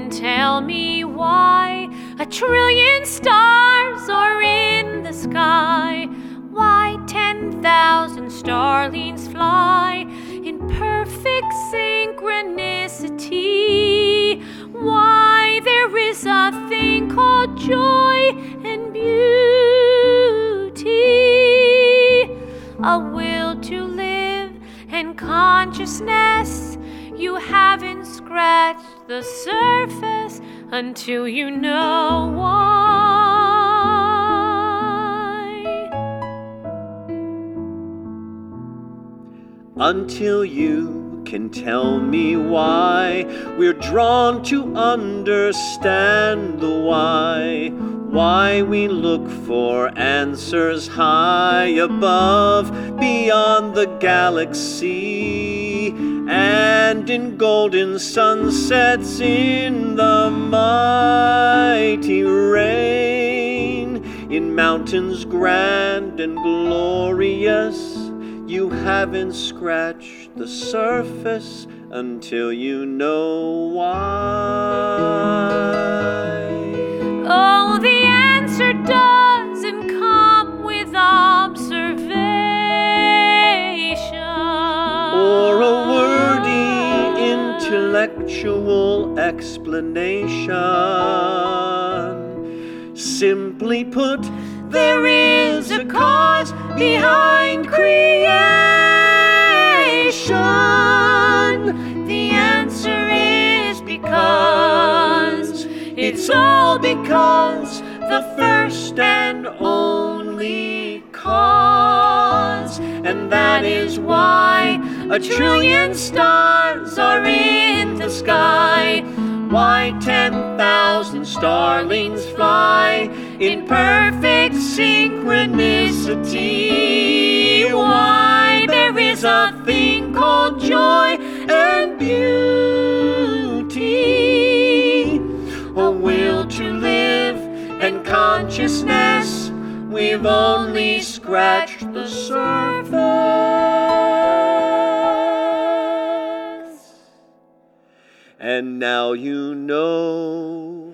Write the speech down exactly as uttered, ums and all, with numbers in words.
can tell me why a trillion stars are in the sky? Why ten thousand starlings fly in perfect synchronicity? Why there is a thing called joy and beauty, a will to live and consciousness. You haven't scratched the surface until you know why. Until you can tell me why we're drawn to understand the why. Why we look for answers high above, beyond the galaxy, and in golden sunsets in the mighty rain, in mountains grand and glorious. You haven't scratched the surface until you know why. Oh, the answer doesn't come with observation or a wordy intellectual explanation. Simply put, there is a cause behind creation. The answer is because. It's all because the first and only cause. And that is why a trillion stars are in the sky. Why ten thousand starlings fly in perfect synchronicity. Why there is a thing called joy and beauty, a will to live and consciousness. We've only scratched the surface. And now you know